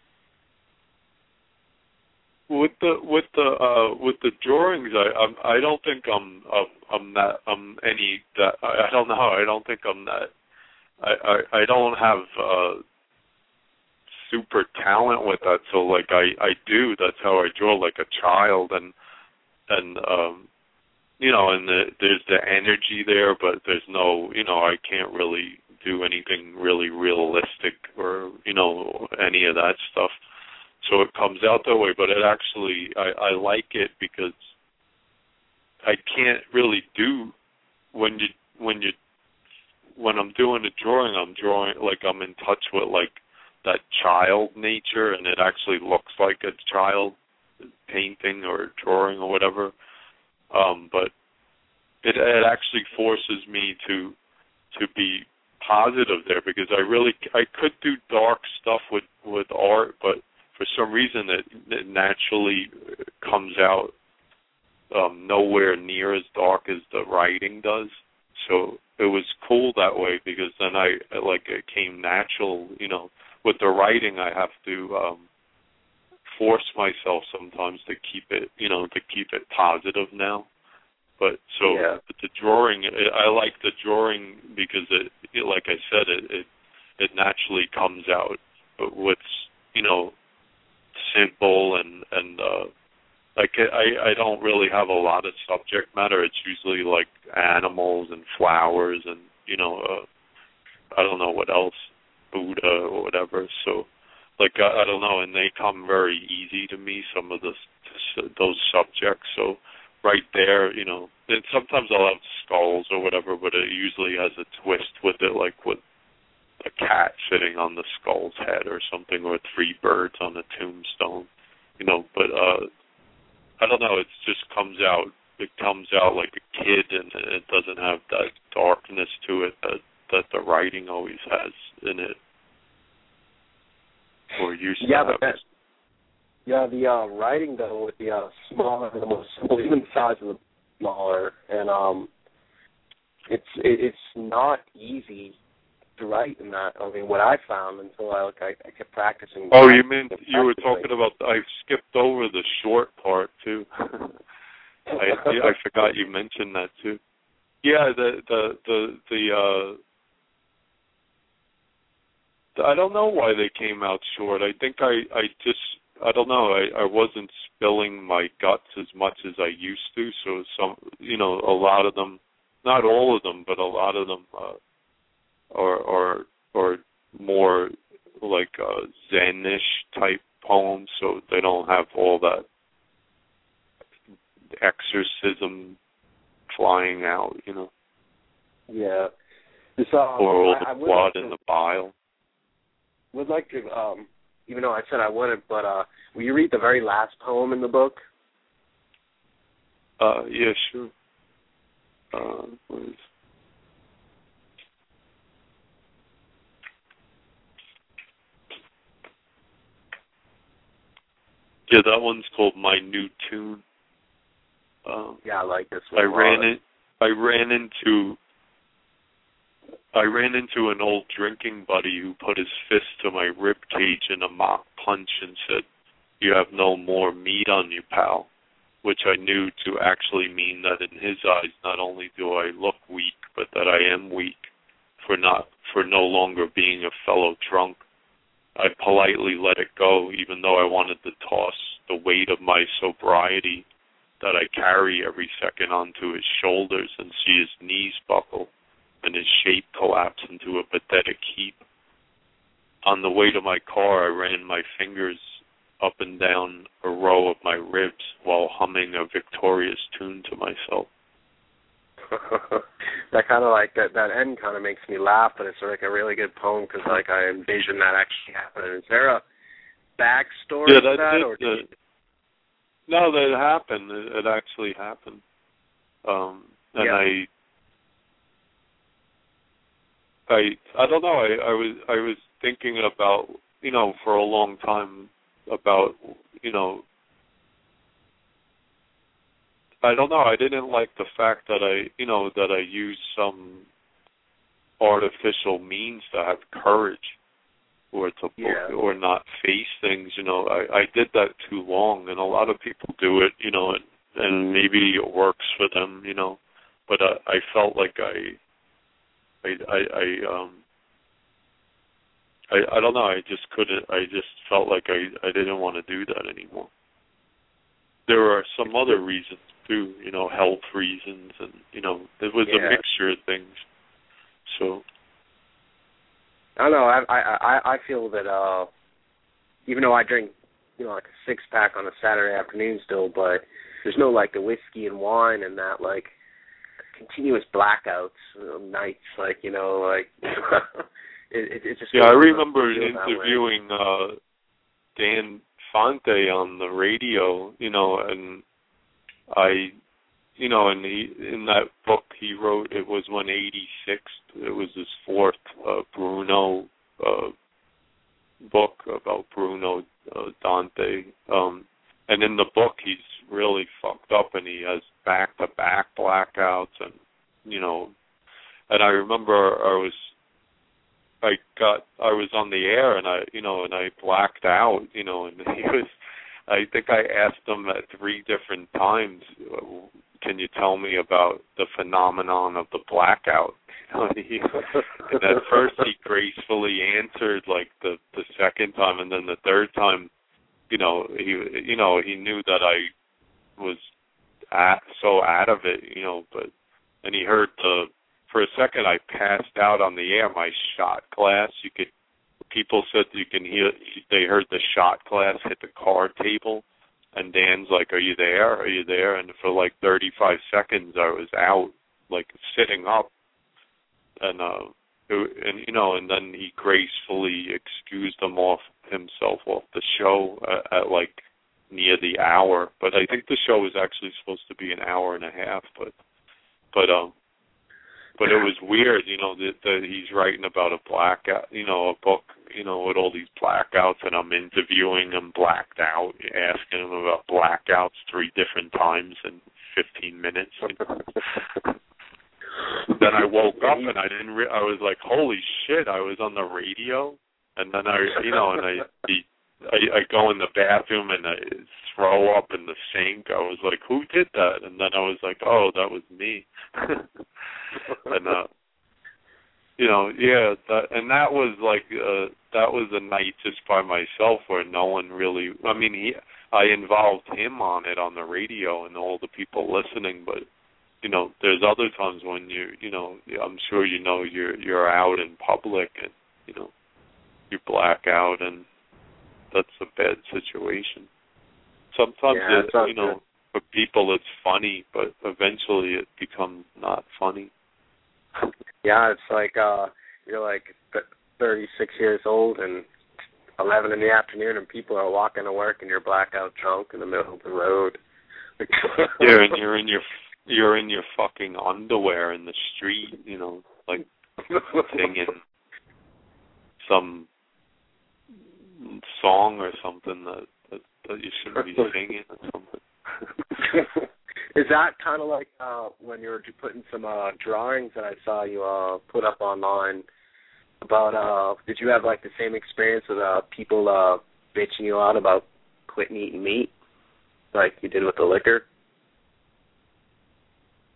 With the with the uh, with the drawings, I I'm, I don't think I'm I'm, I'm that I'm any that I, I don't know. I don't think I'm that. I I, I don't have uh, super talent with that. So like I, I do. That's how I draw, like a child, and and um, you know, and the, there's the energy there, but there's no, you know, I can't really do anything really realistic or, you know, any of that stuff. So it comes out that way, but it actually, I, I like it because I can't really do, when you, when you, when I'm doing a drawing, I'm drawing, like I'm in touch with like that child nature, and it actually looks like a child painting or drawing or whatever. Um, but it, it actually forces me to, to be positive there, because I really, I could do dark stuff with, with art, but for some reason, it, it naturally comes out um, nowhere near as dark as the writing does. So it was cool that way, because then I, like, it came natural. You know, with the writing, I have to um, force myself sometimes to keep it, you know, to keep it positive now. But so yeah. the drawing, it, I like the drawing because it, it like I said, it, it it naturally comes out. But with, you know, simple and and uh, like I I don't really have a lot of subject matter. It's usually like animals and flowers and, you know, uh, I don't know what else, Buddha or whatever. So like I, I don't know, and they come very easy to me, some of the those subjects. So right there, you know, and sometimes I'll have skulls or whatever, but it usually has a twist with it, like with a cat sitting on the skull's head or something, or three birds on a tombstone, you know. But uh, I don't know, it just comes out, it comes out like a kid, and it doesn't have that darkness to it that, that the writing always has in it, or used yeah, to have. But that, yeah, the uh, writing, though, with the uh, smaller, the more simple, even the size of the smaller, and um, it's it, it's not easy to write in that. I mean, what I found until I like I, I kept practicing. Oh, you mean you were talking about? I skipped over the short part too. I I forgot you mentioned that too. Yeah, the the the the. Uh, I don't know why they came out short. I think I I just. I don't know, I, I wasn't spilling my guts as much as I used to, so some, you know, a lot of them, not all of them, but a lot of them uh, are, are, are more like uh, Zen-ish type poems, so they don't have all that exorcism flying out, you know. Yeah. This, um, or all the I, I blood like and to, the bile. Would like to, um, even though I said I wouldn't, but uh, will you read the very last poem in the book? Uh, yeah, sure. Uh, what is... Yeah, that one's called My New Tune. Um, yeah, I like this one. I ran in, I ran into I ran into an old drinking buddy who put his fist to my rib cage in a mock punch and said, "You have no more meat on you, pal." which I knew to actually mean that in his eyes, not only do I look weak, but that I am weak for not for no longer being a fellow drunk. I politely let it go, even though I wanted to toss the weight of my sobriety that I carry every second onto his shoulders and see his knees buckle and his shape collapse into a pathetic heap. On the way to my car, I ran my fingers up and down a row of my ribs while humming a victorious tune to myself. That kind of like, that, that end kind of makes me laugh, but it's like a really good poem because like I envision that actually happening. Is there a backstory yeah, to that? that Did, or did uh, you... No, that happened. It, it actually happened. Um, and yeah. I... I I don't know. I, I was I was thinking about, you know, for a long time about, you know, I don't know. I didn't like the fact that I, you know, that I used some artificial means to have courage or to yeah. or not face things. You know, I, I did that too long, and a lot of people do it. You know, and, and maybe it works for them. You know, but I, I felt like I. I, I, I, um, I, I don't know. I just couldn't. I just felt like I, I didn't want to do that anymore. There are some other reasons too, you know, health reasons, and you know, it was yeah. a mixture of things. So, I don't know. I, I, I, I feel that uh, even though I drink, you know, like a six pack on a Saturday afternoon still, but there's no like the whiskey and wine and that like. Continuous blackouts, uh, nights, like, you know, like, it, it, it just... Yeah, I remember interviewing uh, Dan Fonte on the radio, you know, and I, you know, and he, in that book he wrote, it was one eighty-sixth, it was his fourth uh, Bruno uh, book about Bruno uh, Dante, um, and in the book he's really fucked up, and he has back-to-back blackouts, and you know, and I remember I was, I got, I was on the air, and I, you know, and I blacked out, you know, and he was, I think I asked him at three different times, can you tell me about the phenomenon of the blackout? You know, and, he, and at first he gracefully answered like the the second time, and then the third time, you know, he, you know, he knew that I was at, so out of it, you know, but and he heard the, for a second I passed out on the air, my shot glass, you could, people said you can hear, they heard the shot glass hit the card table, and Dan's like, are you there, are you there, and for like thirty-five seconds I was out, like sitting up, and, uh, it, and you know, and then he gracefully excused him off, himself off the show at, at like, near the hour, but I think the show was actually supposed to be an hour and a half, but but um but it was weird, you know, that, that he's writing about a blackout, you know, a book, you know, with all these blackouts, and I'm interviewing him blacked out, asking him about blackouts three different times in fifteen minutes. Then I woke up and I didn't re- I was like, holy shit, I was on the radio, and then I, you know, and I he I, I go in the bathroom and I throw up in the sink. I was like, who did that? And then I was like, oh, that was me. and, uh, you know, yeah, that, and that was like, uh, that was a night just by myself where no one really, I mean, he, I involved him on it on the radio and all the people listening, but, you know, there's other times when you, you know, I'm sure you know you're, you're out in public and, you know, you black out, and that's a bad situation. Sometimes, yeah, it, you know, good. For people it's funny, but eventually it becomes not funny. Yeah, it's like uh, you're like thirty-six years old and eleven in the afternoon, and people are walking to work, and you're blackout drunk in the middle of the road. Yeah, and you're in your you're in your fucking underwear in the street, you know, like singing some song or something that, that, that you shouldn't be singing or something. Is that kind of like uh, when you were putting some uh, drawings that I saw you uh, put up online about, uh, did you have like the same experience with uh, people uh, bitching you out about quitting eating meat like you did with the liquor?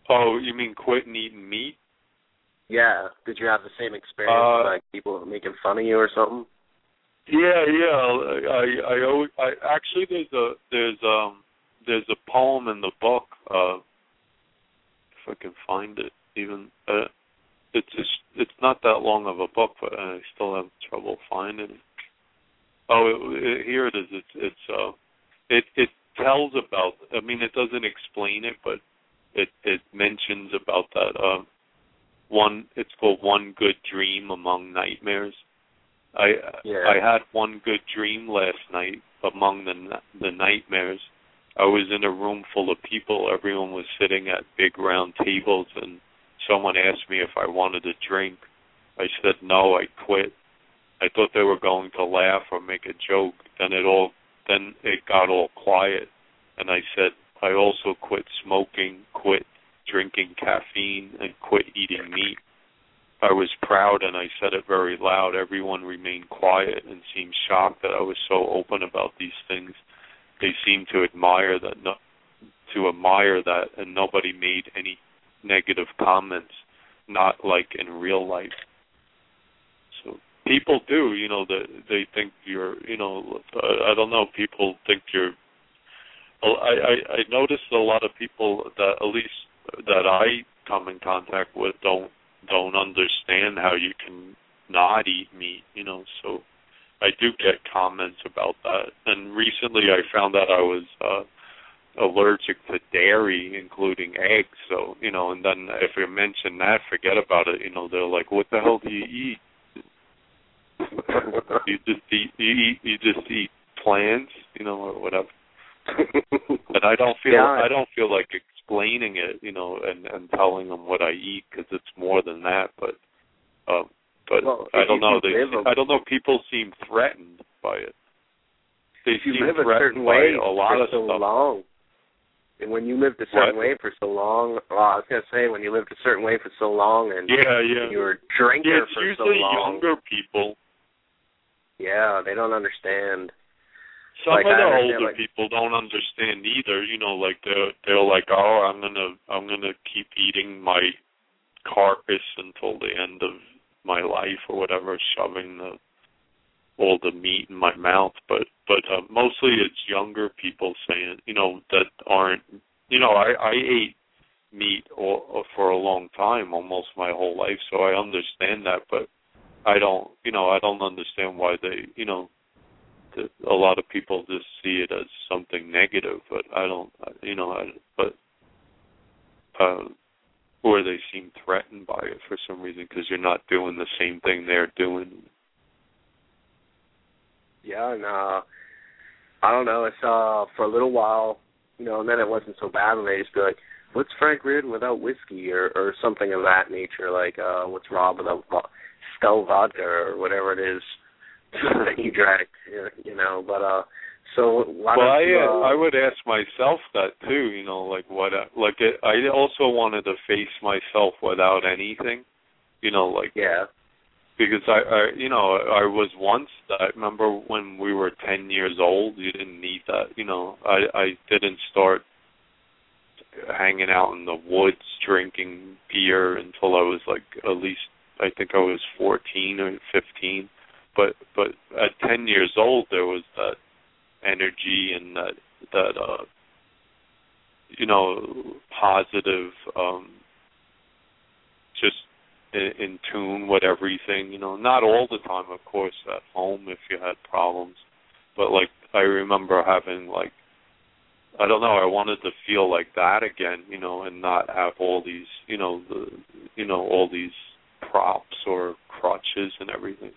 Oh, you mean quitting eating meat? Yeah. Did you have the same experience, Uh, like people making fun of you or something? Yeah, yeah. I, I, always, I actually there's a there's um there's a poem in the book. Uh, if I can find it, even uh, it's just, it's not that long of a book, but I still have trouble finding it. Oh, it, it, here it is. It's it's uh, it it tells about. I mean, it doesn't explain it, but it it mentions about that. Uh, one. It's called One Good Dream Among Nightmares. I yeah. I had one good dream last night among the the nightmares. I was in a room full of people. Everyone was sitting at big round tables, and someone asked me if I wanted a drink. I said no. I quit. I thought they were going to laugh or make a joke. Then it all then it got all quiet, and I said I also quit smoking, quit drinking caffeine, and quit eating meat. I was proud, and I said it very loud. Everyone remained quiet and seemed shocked that I was so open about these things. They seemed to admire that, no, to admire that, and nobody made any negative comments, not like in real life. So people do, you know, that they think you're, you know, I don't know. People think you're. I I, I noticed a lot of people that at least that I come in contact with don't. don't understand how you can not eat meat, you know, so I do get comments about that. And recently I found out I was uh, allergic to dairy, including eggs, so, you know, and then if you mention that, forget about it, you know, they're like, what the hell do you eat? you just eat, you eat, you just eat plants, you know, or whatever. And I don't feel, yeah. I don't feel like explaining it, you know, and, and telling them what I eat because it's more than that. But, um, but well, I don't know. They, a, I don't know. People seem threatened by it. They if you seem live a threatened certain by way a lot for of so stuff. long, and when you lived a certain what? way for so long, well, I was gonna say when you lived a certain way for so long, and yeah, yeah, and you were a drinker yeah, it's for so usually long. younger people. Yeah, they don't understand. Some like, of the understand, older like, people don't understand either. You know, like they're they're like, oh, I'm gonna I'm gonna keep eating my carcass until the end of my life or whatever, shoving the all the meat in my mouth. But but uh, mostly it's younger people saying, you know, that aren't. You know, I I ate meat all, for a long time, almost my whole life, so I understand that. But I don't, you know, I don't understand why they, you know. A lot of people just see it as something negative, but I don't, you know, I, but, uh, or they seem threatened by it for some reason because you're not doing the same thing they're doing. Yeah, and uh, I don't know, it's, uh, for a little while, you know, and then it wasn't so bad, and they just be like, what's Frank Reardon without whiskey, or, or something of that nature, like, uh, what's Rob without Stella vodka, or whatever it is that you drank, you know, but, uh, so why well, don't I, you, uh, I would ask myself that too, you know, like what, like it, I also wanted to face myself without anything, you know, like, yeah, because I, I, you know, I was once, I remember when we were ten years old, you didn't need that, you know, I, I didn't start hanging out in the woods drinking beer until I was like, at least, I think I was fourteen or fifteen. But but at ten years old, there was that energy and that that uh, you know positive, um, just in, in tune with everything. You know, not all the time, of course, at home if you had problems. But like I remember having like I don't know. I wanted to feel like that again. You know, and not have all these you know the you know all these props or crutches and everything.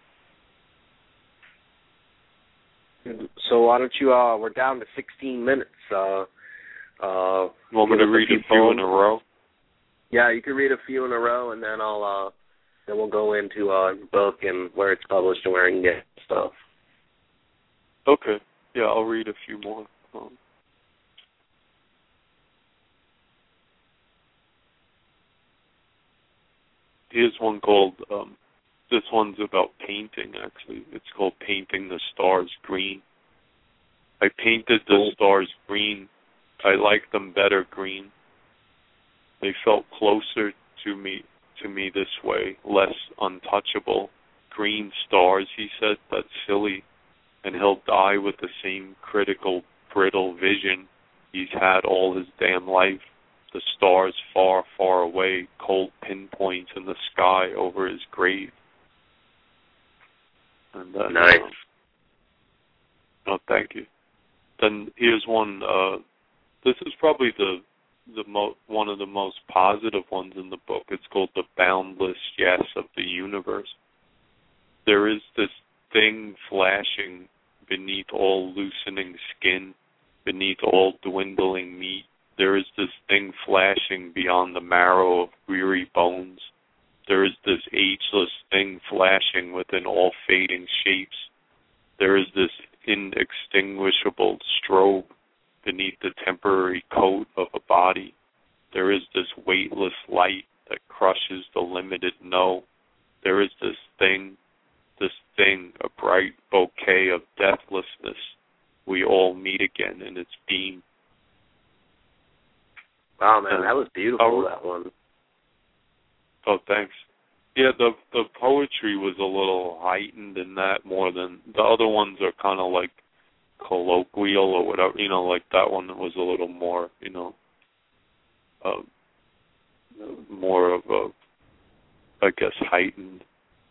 So why don't you, uh, we're down to sixteen minutes, uh, uh. You want me to read a few poems in a row? Yeah, you can read a few in a row, and then I'll, uh, then we'll go into, uh, your book and where it's published and where you can get stuff. Okay. Yeah, I'll read a few more. Um, here's one called, um, this one's about painting, actually. It's called Painting the Stars Green. I painted the stars green. I like them better green. They felt closer to me to me this way, less untouchable. Green stars, he said, that's silly. And he'll die with the same critical, brittle vision he's had all his damn life. The stars far, far away, cold pinpoints in the sky over his grave. And then, nice. Uh, oh, thank you. Then here's one. Uh, this is probably the the mo- one of the most positive ones in the book. It's called The Boundless Yes of the Universe. There is this thing flashing beneath all loosening skin, beneath all dwindling meat. There is this thing flashing beyond the marrow of weary bones. There is this ageless thing flashing within all fading shapes. There is this inextinguishable strobe beneath the temporary coat of a body. There is this weightless light that crushes the limited no. There is this thing, this thing, a bright bouquet of deathlessness. We all meet again in its beam. Wow, man, that was beautiful, oh, that one. Oh, thanks. Yeah, the the poetry was a little heightened in that more than the other ones are kind of like colloquial or whatever. You know, like that one was a little more, you know, uh, more of a, I guess, heightened.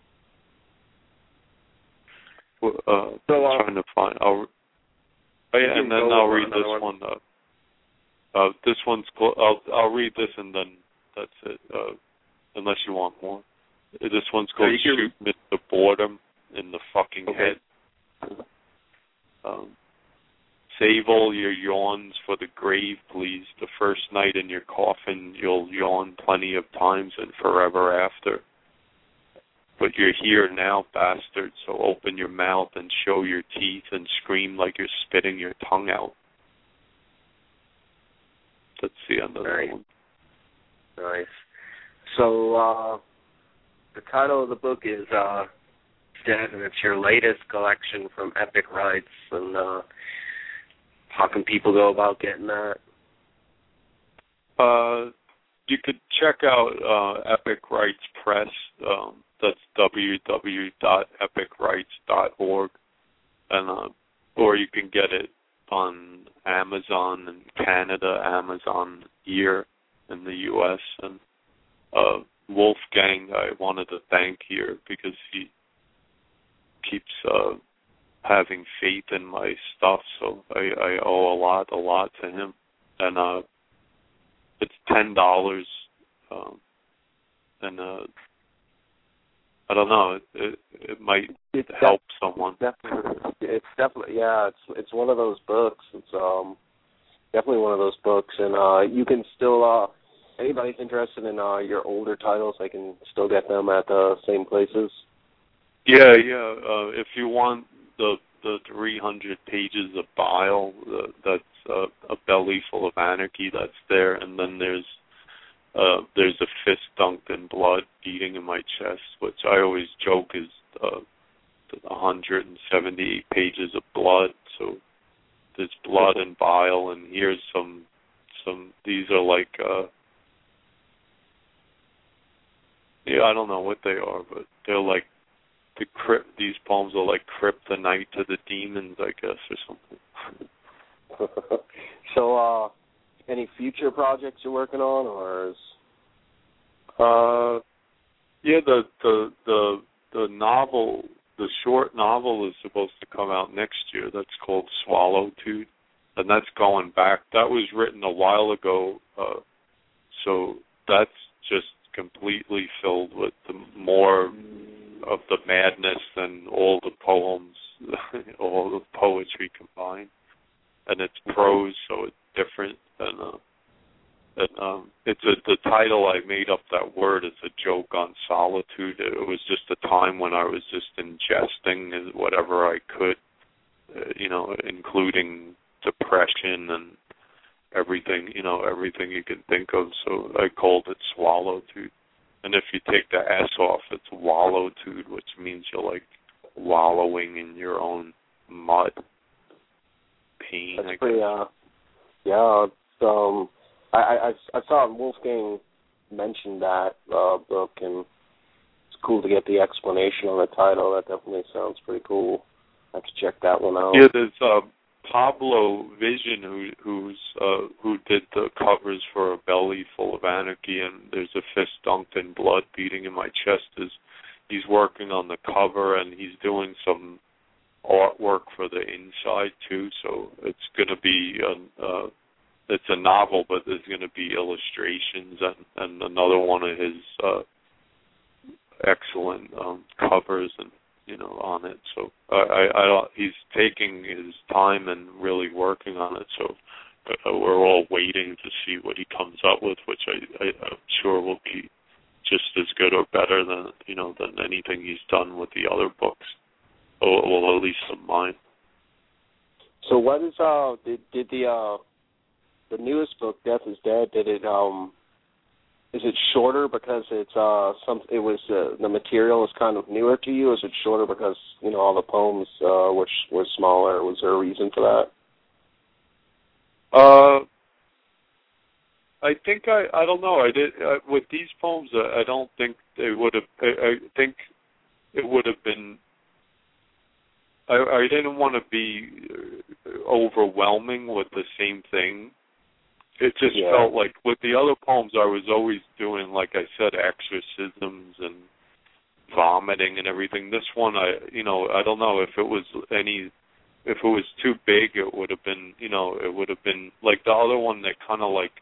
Uh, so, uh, I'm trying to find. I'll, oh, yeah, and then I'll read this one. one uh, uh, this one's. Cl- I'll I'll read this and then that's it. Uh, unless you want more. This one's called so Shoot Mister Boredom in the Fucking okay. Head. Um, save all your yawns for the grave, please. The first night in your coffin, you'll yawn plenty of times and forever after. But you're here now, bastard, so open your mouth and show your teeth and scream like you're spitting your tongue out. Let's see another nice. one. Nice. So, uh, the title of the book is uh, Dead, and it's your latest collection from Epic Rights. And uh, how can people go about getting that? Uh, you could check out uh, Epic Rights Press. Um, that's w w w dot epic rights dot org, and uh, or you can get it on Amazon in Canada, Amazon here in the U S and uh, Wolfgang, I wanted to thank here because he keeps uh, having faith in my stuff, so I, I owe a lot, a lot to him. And uh, it's ten dollars, um, and uh, I don't know, it it, it might it's help def- someone. Definitely, it's definitely, yeah, it's it's one of those books. It's um definitely one of those books, and uh, you can still. Uh, Anybody's interested in uh, your older titles, I can still get them at the same places. Yeah, yeah. Uh, if you want the the three hundred pages of Bile, uh, that's uh, a belly full of anarchy. That's there, and then there's uh, there's a fist dunked in blood beating in my chest, which I always joke is uh, one hundred seventy-eight pages of blood. So there's blood and bile, and here's some some. These are like. Uh, Yeah, I don't know what they are, but they're like the crypt. These poems are like kryptonite to the demons, I guess, or something. So, uh, any future projects you're working on, or is? Uh, yeah, the the the the novel, the short novel, is supposed to come out next year. That's called Swallowtude, and that's going back. That was written a while ago, uh, so that's just completely filled with the more of the madness than all the poems, all the poetry combined. And it's prose, so it's different. And, uh, and um, it's a, the title I made up that word is a joke on solitude. It was just a time when I was just ingesting whatever I could, uh, you know, including depression and everything, you know, everything you can think of. So I called it Swallowtude. And if you take the S off, it's Wallowtude, which means you're like wallowing in your own mud, pain. That's I pretty, guess. uh, yeah, it's, um, I, I, I saw Wolfgang mention that uh, book, and it's cool to get the explanation on the title. That definitely sounds pretty cool. I have to check that one out. Yeah, there's uh, Pablo Vision who who's uh, who did the covers for A Belly Full of Anarchy, and there's a fist dunked in blood beating in my chest. Is he's working on the cover, and he's doing some artwork for the inside too. So it's going to be a, uh, it's a novel, but there's going to be illustrations and, and another one of his uh, excellent um, covers and you know on it. So I, I, I he's taking his time and really working on it. So uh, we're all waiting to see what he comes up with, which I, I, I'm sure will be just as good or better than you know than anything he's done with the other books. Oh, well, at least of mine. So what is uh did did the uh the newest book, Death is Dead, did it um is it shorter because it's uh some it was uh, the material is kind of newer to you? Or is it shorter because you know all the poems uh were were smaller? Was there a reason for that? Uh, I think I I don't know. I did uh, with these poems. Uh, I don't think they would have. I, I think it would have been. I, I didn't want to be overwhelming with the same thing. It just yeah. felt like with the other poems I was always doing, like I said, exorcisms and vomiting and everything. This one, I, you know, I don't know if it was any, if it was too big, it would have been, you know, it would have been like the other one that kind of like,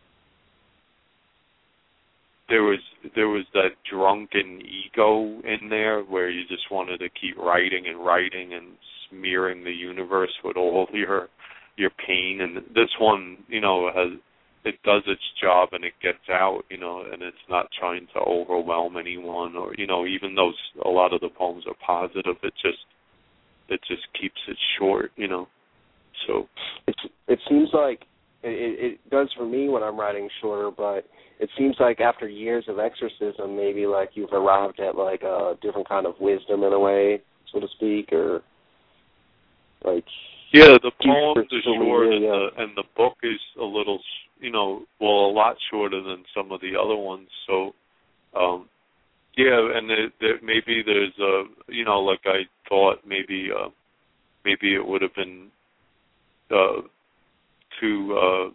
there was there was that drunken ego in there where you just wanted to keep writing and writing and smearing the universe with all your your pain. And this one, you know, has it does its job and it gets out, you know, and it's not trying to overwhelm anyone or you know, even though a lot of the poems are positive, it just it just keeps it short, you know. So it's it seems like it, it does for me when I'm writing shorter, but it seems like after years of exorcism, maybe like you've arrived at like a different kind of wisdom in a way, so to speak, or like. Yeah, the poems are short, yeah, and, yeah. the, and the book is a little, you know, well, a lot shorter than some of the other ones. So, um, yeah, and there, there, maybe there's a, you know, like I thought maybe, uh, maybe it would have been uh, too. Uh,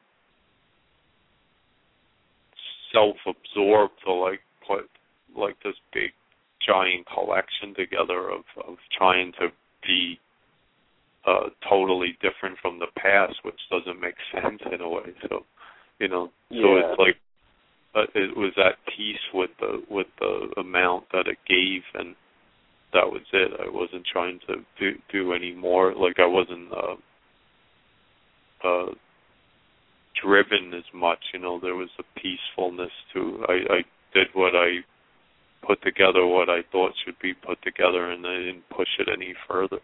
self-absorbed to like put like this big giant collection together of, of trying to be uh, totally different from the past, which doesn't make sense in a way. So, you know, yeah. so it's like uh, it was at peace with the with the amount that it gave, and that was it. I wasn't trying to do, do any more. Like I wasn't. Uh, uh, driven as much, you know, there was a peacefulness to I, I did what I put together, what I thought should be put together, and I didn't push it any further.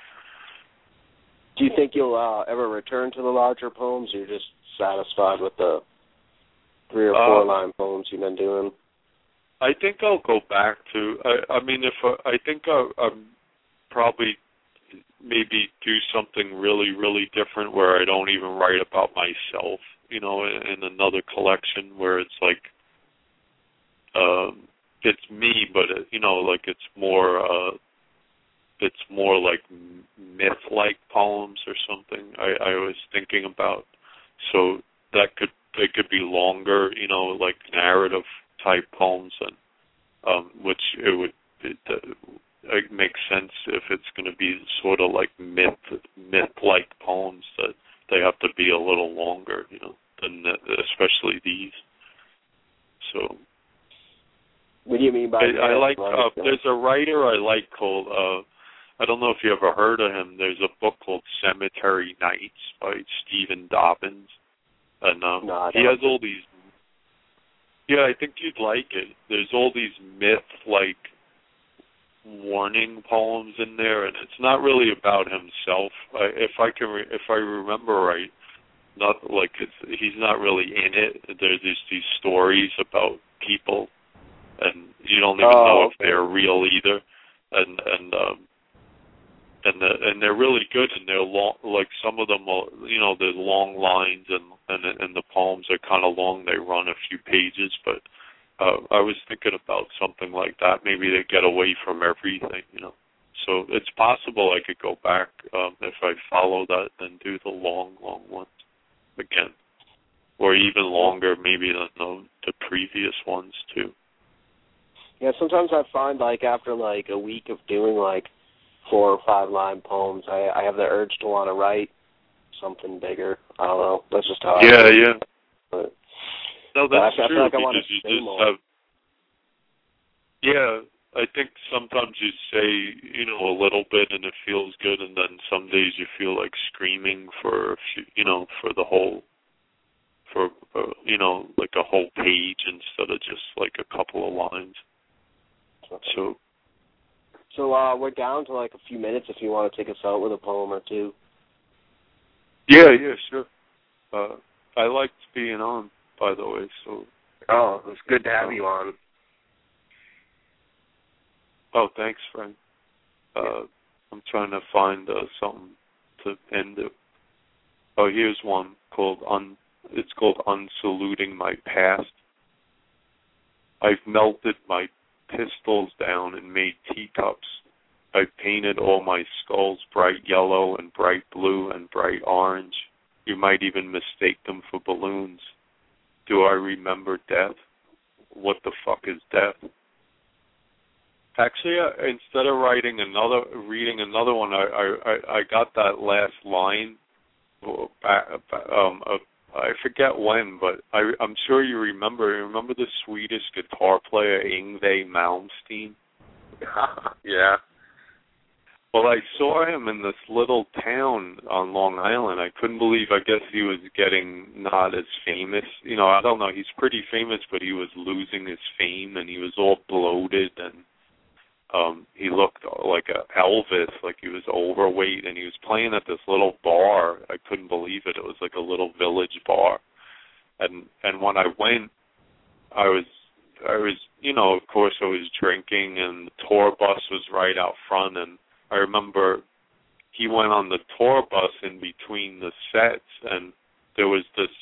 Do you think you'll uh, ever return to the larger poems, or you're just satisfied with the three or four uh, line poems you've been doing? I think I'll go back to, I, I mean, if I, I think I, I'm probably maybe do something really, really different where I don't even write about myself, you know, in, in another collection where it's like, um, it's me, but, it, you know, like it's more, uh, it's more like myth-like poems or something I, I was thinking about. So that could, they could be longer, you know, like narrative-type poems, and um, which it would, it, uh, it makes sense if it's going to be sort of like myth, myth-like poems that they have to be a little longer, you know, than the, especially these. So, what do you mean by I, that? I like. Uh, there's a writer I like called. Uh, I don't know if you ever heard of him. There's a book called Cemetery Nights by Stephen Dobbins, and um, no, he has all these. Yeah, I think you'd like it. There's all these myth-like warning poems in there, and it's not really about himself. I, if I can, re- if I remember right, not like it's, he's not really in it. There's these these stories about people, and you don't even oh, know if okay. they're real either. And and um, and the, and they're really good, and they're long. Like some of them, are, you know, there's long lines, and and and the poems are kind of long. They run a few pages, but uh, I was thinking about something like that. Maybe to get away from everything, you know. So it's possible I could go back um, if I follow that and do the long, long ones again, or even longer, maybe than the, the previous ones too. Yeah, sometimes I find like after like a week of doing like four or five line poems, I, I have the urge to want to write something bigger. I don't know. That's just how yeah, I feel. yeah. But, no, that's but I, true. I feel like I want because to you say just more. have. Yeah, I think sometimes you say, you know, a little bit and it feels good, and then some days you feel like screaming for, a few, you know, for the whole, for uh, you know, like a whole page instead of just like a couple of lines. So. So uh, we're down to like a few minutes if you want to take us out with a poem or two. Yeah, yeah, sure. Uh, I liked being on, by the way. So. Oh, it's good to have um, you on. Oh, thanks, Frank. Uh, yeah. I'm trying to find uh, something to end it. Oh, here's one called un. It's called Unsaluting My Past. I've melted my pistols down and made teacups. I've painted all my skulls bright yellow and bright blue and bright orange. You might even mistake them for balloons. Do I remember death? What the fuck is death? Actually, uh, instead of writing another, reading another one, I I, I got that last line. Um, uh, I forget when, but I, I'm sure you remember. Remember the Swedish guitar player Yngwie Malmsteen? Yeah. Well, I saw him in this little town on Long Island. I couldn't believe. I guess he was getting not as famous. You know, I don't know. He's pretty famous, but he was losing his fame, and he was all bloated and. Um, he looked like a Elvis, like he was overweight, and he was playing at this little bar. I couldn't believe it. It was like a little village bar, and and when I went, I was I was you know of course I was drinking, and the tour bus was right out front, and I remember he went on the tour bus in between the sets, and there was this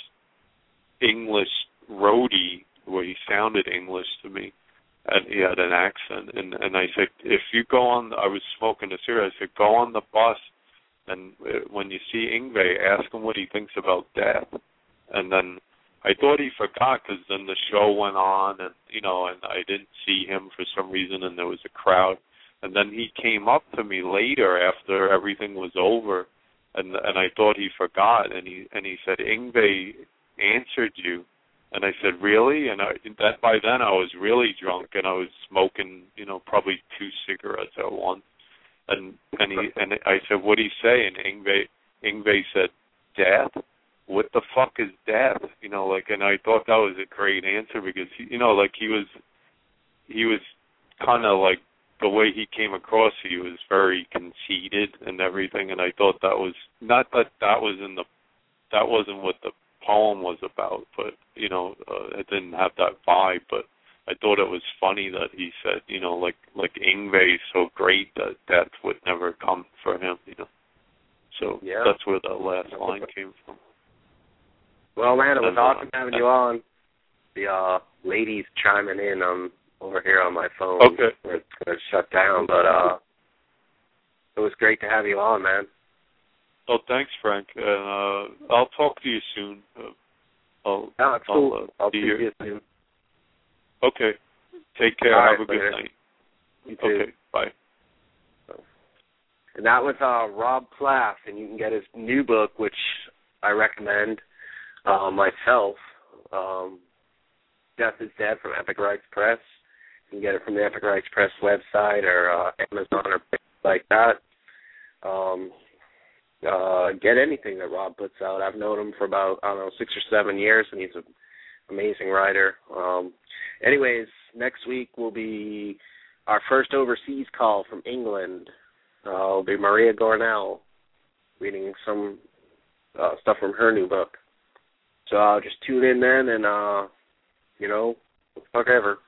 English roadie where he sounded English to me. And he had an accent, and, and I said, if you go on, I was smoking a cigarette, I said, go on the bus, and when you see Yngwie, ask him what he thinks about death. And then I thought he forgot, because then the show went on, and, you know, and I didn't see him for some reason, and there was a crowd. And then he came up to me later after everything was over, and and I thought he forgot, and he and he said, Yngwie answered you. And I said, really? And I, that by then I was really drunk, and I was smoking, you know, probably two cigarettes at once. And and he and I said, what did he say? And Yngwie, Yngwie said, death? What the fuck is death? You know, like, and I thought that was a great answer because, he, you know, like he was, he was kind of like the way he came across. He was very conceited and everything, and I thought that was not that that was in the, that wasn't what the poem was about, but you know, uh, it didn't have that vibe. But I thought it was funny that he said, you know, like like Yngwie's so great that death would never come for him, you know. So yeah. That's where that last line came from. Well, man, it was and, awesome uh, having you on. The uh, ladies chiming in on over here on my phone. Okay. It's gonna shut down, but uh, it was great to have you on, man. Oh, thanks, Frank. And uh, I'll talk to you soon. Uh, I'll, Oh, that's cool. I'll, uh, I'll see see you. you soon. Okay. Take care. All Have right, a later. good night. You too. Okay. Bye. And that was uh, Rob Plath, and you can get his new book, which I recommend uh, myself. Um, Death is Dead from Epic Rights Press. You can get it from the Epic Rights Press website or uh, Amazon or places like that. Um, uh, get anything that Rob puts out. I've known him for about, I don't know, six or seven years, and he's an amazing writer. Um, anyways, next week will be our first overseas call from England. Uh, it'll be Maria Gornell reading some uh, stuff from her new book. So uh, just tune in then and, uh, you know, fuck ever.